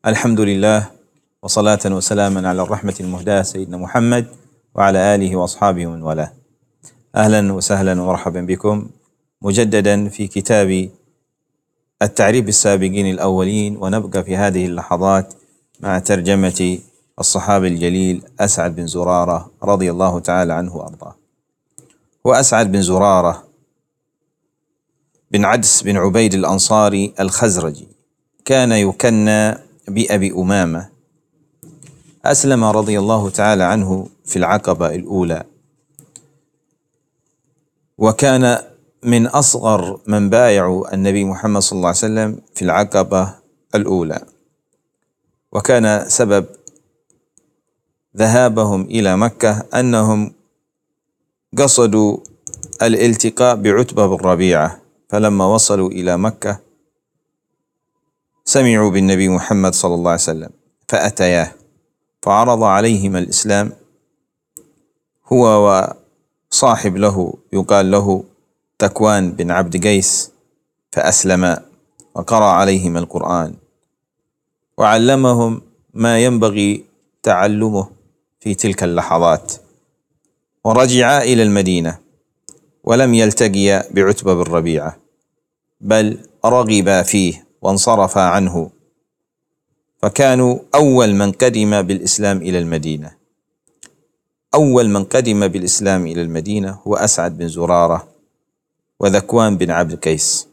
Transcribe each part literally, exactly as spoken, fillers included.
الحمد لله وصلاة وسلاما على الرحمة المهداة سيدنا محمد وعلى آله وأصحابه ومن والاه. أهلا وسهلا ومرحبا بكم مجددا في كتاب التعريف بالسابقين الأولين، ونبقى في هذه اللحظات مع ترجمة الصحابي الجليل أسعد بن زرارة رضي الله تعالى عنه وأرضاه. وأسعد بن زرارة بن عدس بن عبيد الأنصاري الخزرجي كان يكنى بأبي أمامة. أسلم رضي الله تعالى عنه في العقبة الأولى، وكان من أصغر من بايعوا النبي محمد صلى الله عليه وسلم في العقبة الأولى، وكان سبب ذهابهم إلى مكة أنهم قصدوا الالتقاء بعتبة بن ربيعة، فلما وصلوا إلى مكة سمعوا بالنبي محمد صلى الله عليه وسلم فأتياه فعرض عليهما الإسلام، هو وصاحب له يقال له تكوان بن عبد قيس، فأسلما وقرأ عليهما القرآن وعلمهم ما ينبغي تعلمه في تلك اللحظات، ورجعا إلى المدينة ولم يلتقيا بعتبة بن ربيعة، بل رغبا فيه وانصرفا عنه، فكانوا أول من قدم بالإسلام إلى المدينة. أول من قدم بالإسلام إلى المدينة هو أسعد بن زرارة وذكوان بن عبد قيس.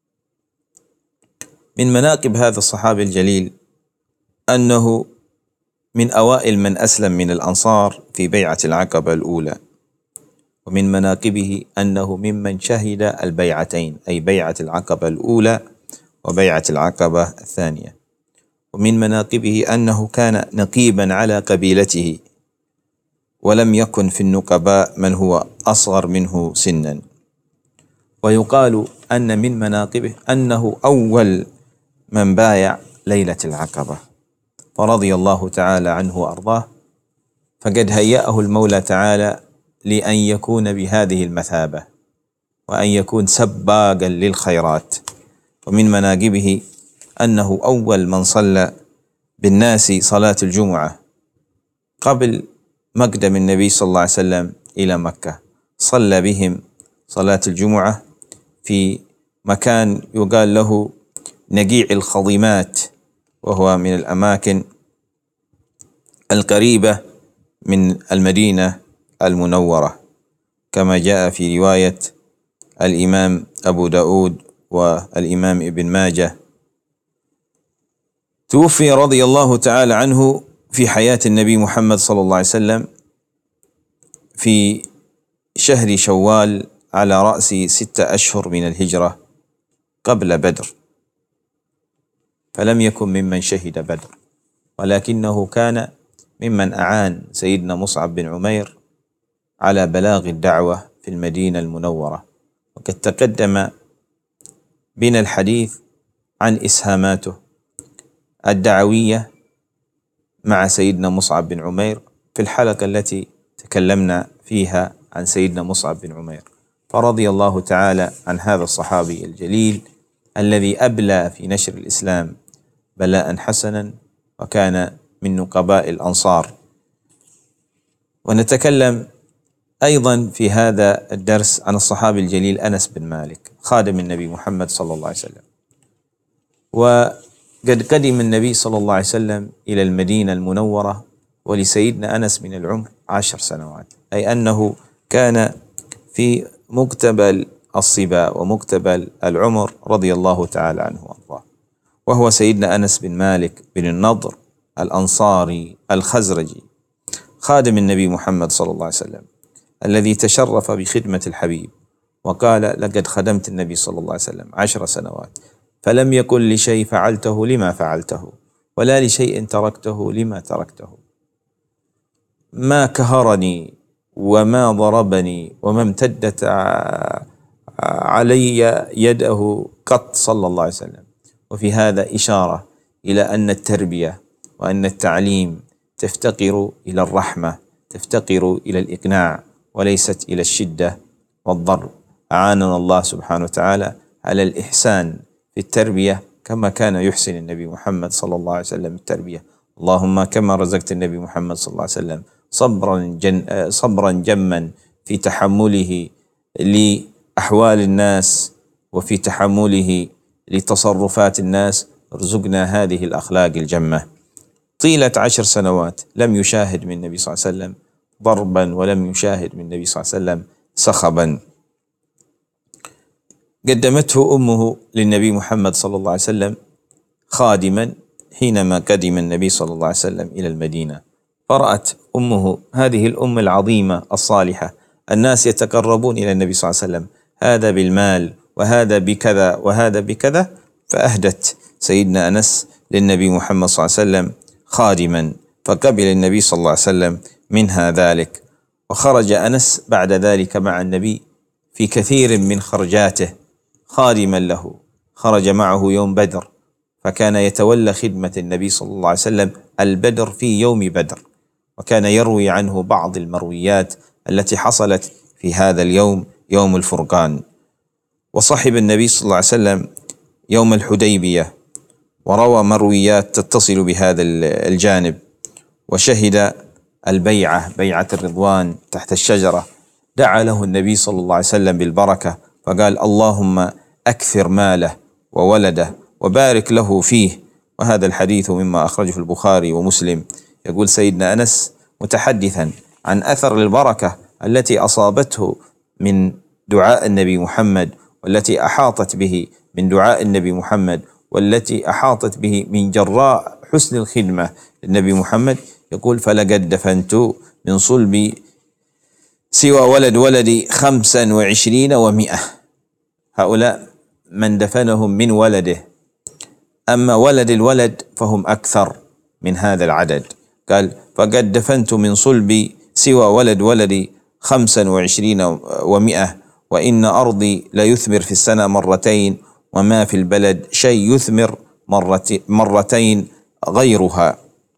من مناقب هذا الصحابي الجليل أنه من أوائل من أسلم من الأنصار في بيعة العقبة الأولى، ومن مناقبه أنه ممن شهد البيعتين، أي بيعة العقبة الأولى وبيعة العقبة الثانية. ومن مناقبه أنه كان نقيبا على قبيلته، ولم يكن في النقباء من هو أصغر منه سنا. ويقال أن من مناقبه أنه أول من بايع ليلة العقبة، فرضي الله تعالى عنه وأرضاه، فقد هيأه المولى تعالى لأن يكون بهذه المثابة وأن يكون سباقا للخيرات. ومن مناقبه أنه أول من صلى بالناس صلاة الجمعة قبل مقدم النبي صلى الله عليه وسلم إلى مكة، صلى بهم صلاة الجمعة في مكان يقال له نقيع الخضيمات، وهو من الأماكن القريبة من المدينة المنورة، كما جاء في رواية الإمام أبو داود والإمام ابن ماجه. توفي رضي الله تعالى عنه في حياة النبي محمد صلى الله عليه وسلم في شهر شوال على رأس ستة أشهر من الهجرة قبل بدر، فلم يكن ممن شهد بدر، ولكنه كان ممن أعان سيدنا مصعب بن عمير على بلاغ الدعوة في المدينة المنورة. وقد تقدم بنا الحديث عن إسهاماته الدعوية مع سيدنا مصعب بن عمير في الحلقة التي تكلمنا فيها عن سيدنا مصعب بن عمير، فرضي الله تعالى عن هذا الصحابي الجليل الذي أبلى في نشر الإسلام بلاء حسنا، وكان من نقباء الأنصار. ونتكلم أيضا في هذا الدرس عن الصحابي الجليل أنس بن مالك خادم النبي محمد صلى الله عليه وسلم. وقد قدم النبي صلى الله عليه وسلم إلى المدينة المنورة ولسيدنا أنس من العمر عشر سنوات، أي أنه كان في مقتبل الصبا ومقتبل العمر رضي الله تعالى عنه وارضاه. وهو سيدنا أنس بن مالك بن النضر الأنصاري الخزرجي خادم النبي محمد صلى الله عليه وسلم، الذي تشرف بخدمة الحبيب وقال: لقد خدمت النبي صلى الله عليه وسلم عشر سنوات، فلم يكن لشيء فعلته لما فعلته، ولا لشيء تركته لما تركته، ما كهرني وما ضربني وما امتدت علي يده قط صلى الله عليه وسلم. وفي هذا إشارة إلى أن التربية وأن التعليم تفتقر إلى الرحمة، تفتقر إلى الإقناع، وليست إلى الشدة والضرب. أعاننا الله سبحانه وتعالى على الإحسان في التربية كما كان يحسن النبي محمد صلى الله عليه وسلم التربية. اللهم كما رزقت النبي محمد صلى الله عليه وسلم صبرا جن صبرا جما في تحمله لأحوال الناس وفي تحمله لتصرفات الناس، ارزقنا هذه الأخلاق الجمة. طيلة عشر سنوات لم يشاهد من النبي صلى الله عليه وسلم ضربا، ولم يشاهد من النبي صلى الله عليه وسلم صخبا. قدمته أمه للنبي محمد صلى الله عليه وسلم خادما حينما قدم النبي صلى الله عليه وسلم إلى المدينة، فرأت أمه هذه الأم العظيمة الصالحة الناس يتقربون إلى النبي صلى الله عليه وسلم، هذا بالمال وهذا بكذا وهذا بكذا، فأهدت سيدنا أنس للنبي محمد صلى الله عليه وسلم خادما، فقبل النبي صلى الله عليه وسلم منها ذلك. وخرج أنس بعد ذلك مع النبي في كثير من خرجاته خادما له، خرج معه يوم بدر، فكان يتولى خدمة النبي صلى الله عليه وسلم البدر في يوم بدر، وكان يروي عنه بعض المرويات التي حصلت في هذا اليوم يوم الفرقان. وصحب النبي صلى الله عليه وسلم يوم الحديبية، وروى مرويات تتصل بهذا الجانب، وشهد البيعة بيعة الرضوان تحت الشجرة، دعا له النبي صلى الله عليه وسلم بالبركة فقال اللهم أكثر ماله وولده وبارك له فيه. وهذا الحديث مما أخرجه البخاري ومسلم. يقول سيدنا أنس متحدثا عن أثر البركة التي أصابته من دعاء النبي محمد، والتي أحاطت به من دعاء النبي محمد، والتي أحاطت به من جراء حسن الخدمة للنبي محمد. يقول فلقد دفنت من صلبي سوى ولد ولدي خمسا وعشرين ومئة، هؤلاء من دفنهم من ولده، أما ولد الولد فهم أكثر من هذا العدد. قال فقد دفنت من صلبي سوى ولد ولدي خمسا وعشرين ومئة، وإن أرضي لا يثمر في السنة مرتين، وما في البلد شيء يثمر مرتين غيرها.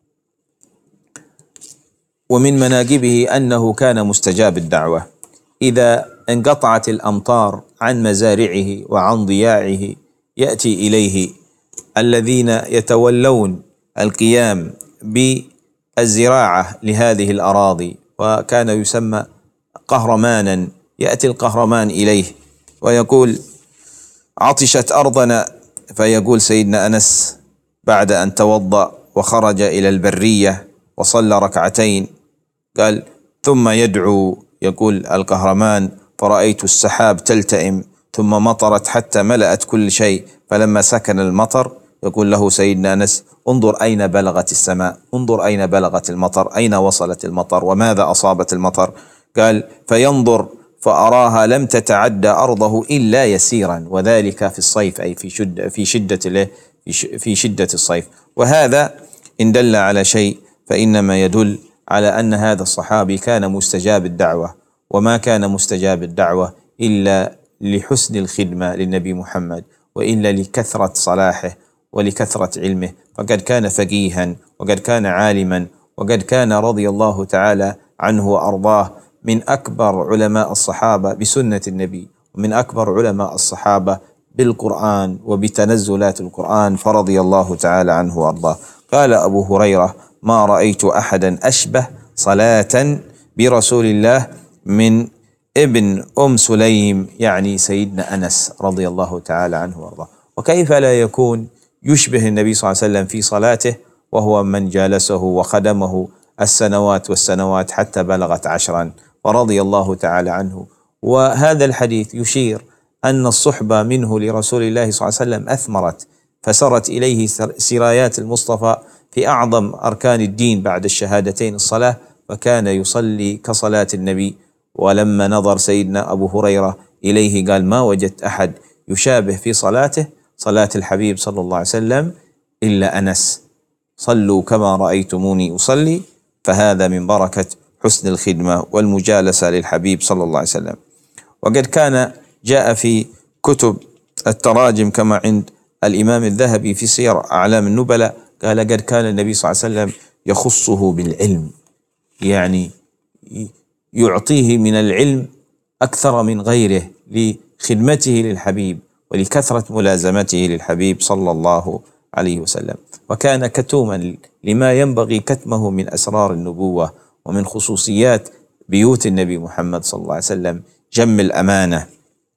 ومن مناقبه أنه كان مستجاب الدعوة، إذا انقطعت الأمطار عن مزارعه وعن ضياعه يأتي إليه الذين يتولون القيام بالزراعة لهذه الأراضي، وكان يسمى قهرمانا، يأتي القهرمان إليه ويقول عطشت أرضنا، فيقول سيدنا أنس بعد أن توضأ وخرج إلى البرية وصلى ركعتين قال ثم يدعو، يقول القهرمان فرأيت السحاب تلتئم ثم مطرت حتى ملأت كل شيء، فلما سكن المطر يقول له سيدنا أنس انظر أين بلغت السماء، انظر أين بلغت المطر، أين وصلت المطر وماذا أصابت المطر. قال فينظر فأراها لم تتعدى أرضه إلا يسيرا، وذلك في الصيف أي في شدة في شدة في شدة الصيف. وهذا إن دل على شيء فإنما يدل على أن هذا الصحابي كان مستجاب الدعوة، وما كان مستجاب الدعوة إلا لحسن الخدمة للنبي محمد، وإلا لكثرة صلاحه ولكثرة علمه، فقد كان فقيها وقد كان عالما وقد كان رضي الله تعالى عنه وأرضاه من أكبر علماء الصحابة بسنة النبي، ومن أكبر علماء الصحابة بالقرآن وبتنزلات القرآن، فرضي الله تعالى عنه وأرضاه. قال أبو هريرة ما رأيت أحدا أشبه صلاة برسول الله من ابن أم سليم، يعني سيدنا أنس رضي الله تعالى عنه وأرضاه. وكيف لا يكون يشبه النبي صلى الله عليه وسلم في صلاته وهو من جالسه وخدمه السنوات والسنوات حتى بلغت عشرا، فرضي الله تعالى عنه. وهذا الحديث يشير أن الصحبة منه لرسول الله صلى الله عليه وسلم أثمرت، فسرت إليه سرايات المصطفى في أعظم أركان الدين بعد الشهادتين الصلاة، فكان يصلي كصلاة النبي. ولما نظر سيدنا أبو هريرة إليه قال ما وجدت أحد يشابه في صلاته صلاة الحبيب صلى الله عليه وسلم إلا أنس، صلوا كما رأيتموني أصلي، فهذا من بركة حسن الخدمة والمجالسة للحبيب صلى الله عليه وسلم. وقد كان جاء في كتب التراجم كما عند الإمام الذهبي في سير أعلام النبلاء قال قد كان النبي صلى الله عليه وسلم يخصه بالعلم، يعني يعطيه من العلم أكثر من غيره لخدمته للحبيب ولكثرة ملازمته للحبيب صلى الله عليه وسلم، وكان كتوما لما ينبغي كتمه من أسرار النبوة ومن خصوصيات بيوت النبي محمد صلى الله عليه وسلم، جم الأمانة.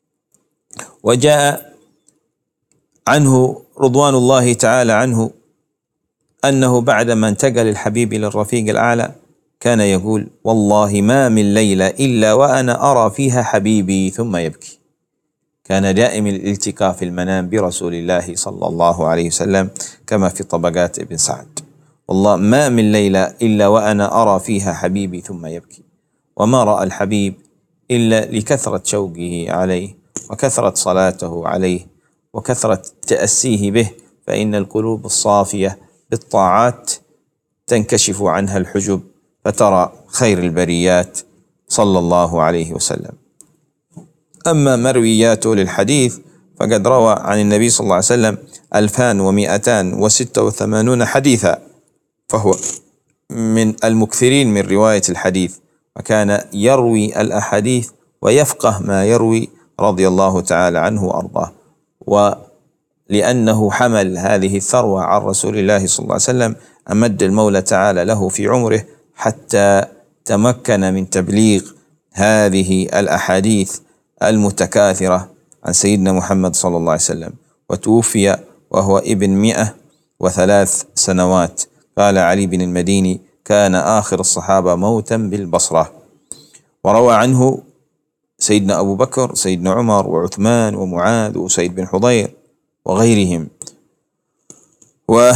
وجاء عنه رضوان الله تعالى عنه أنه بعدما انتقل الحبيب إلى الرفيق الأعلى كان يقول: والله ما من ليلة إلا وأنا أرى فيها حبيبي ثم يبكي. كان دائم الالتقاء في المنام برسول الله صلى الله عليه وسلم كما في طبقات ابن سعد: والله ما من ليلة إلا وأنا أرى فيها حبيبي ثم يبكي. وما رأى الحبيب إلا لكثرة شوقه عليه وكثرة صلاته عليه وكثرة تأسيه به، فإن القلوب الصافية بالطاعات تنكشف عنها الحجب فترى خير البريات صلى الله عليه وسلم. أما مروياته للحديث فقد روى عن النبي صلى الله عليه وسلم ألفان ومئتان وستة وثمانون حديثا، فهو من المكثرين من رواية الحديث، وكان يروي الأحاديث ويفقه ما يروي رضي الله تعالى عنه وأرضاه. ولأنه حمل هذه الثروة عن رسول الله صلى الله عليه وسلم أمد المولى تعالى له في عمره حتى تمكن من تبليغ هذه الأحاديث المتكاثرة عن سيدنا محمد صلى الله عليه وسلم، وتوفي وهو ابن مئة وثلاث سنوات. قال علي بن المديني: كان آخر الصحابة موتا بالبصرة. وروى عنه سيدنا أبو بكر، سيدنا عمر، وعثمان، ومعاذ، وسيد بن حضير وغيرهم. وروى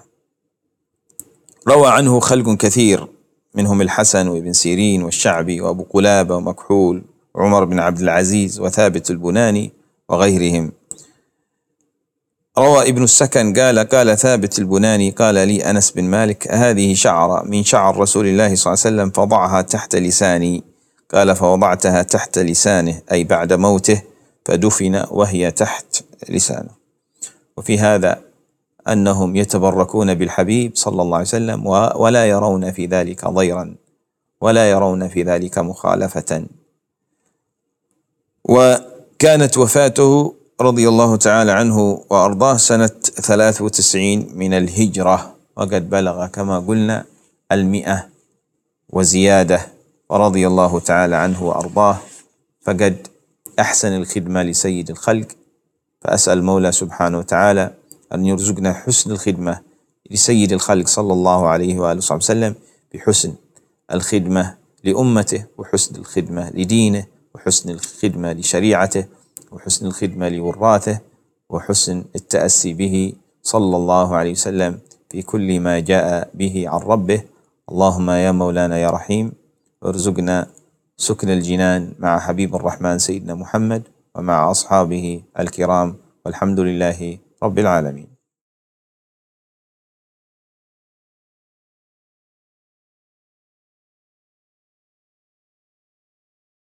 عنه خلق كثير منهم الحسن وابن سيرين والشعبي وأبو قلابة ومكحول وعمر بن عبد العزيز وثابت البناني وغيرهم. روى ابن السكن قال: قال ثابت البناني: قال لي أنس بن مالك: هذه شعرة من شعر رسول الله صلى الله عليه وسلم فضعها تحت لساني. قال: فوضعتها تحت لسانه، أي بعد موته، فدفن وهي تحت لسانه. وفي هذا أنهم يتبركون بالحبيب صلى الله عليه وسلم ولا يرون في ذلك ضيرا ولا يرون في ذلك مخالفة. وكانت وفاته رضي الله تعالى عنه وأرضاه سنة ثلاث وتسعين من الهجرة، وقد بلغ كما قلنا المئة وزيادة، ورضي الله تعالى عنه وأرضاه، فقد أحسن الخدمة لسيد الخلق. فأسأل المولى سبحانه وتعالى أن يرزقنا حسن الخدمة لسيد الخلق صلى الله عليه وآله وصحبه وسلم، بحسن الخدمة لأمته، وحسن الخدمة لدينه، وحسن الخدمة لشريعته، وحسن الخدمة لوراثه، وحسن التأسي به صلى الله عليه وسلم في كل ما جاء به عن ربه. اللهم يا مولانا يا رحيم ارزقنا سكن الجنان مع حبيب الرحمن سيدنا محمد ومع أصحابه الكرام، والحمد لله رب العالمين.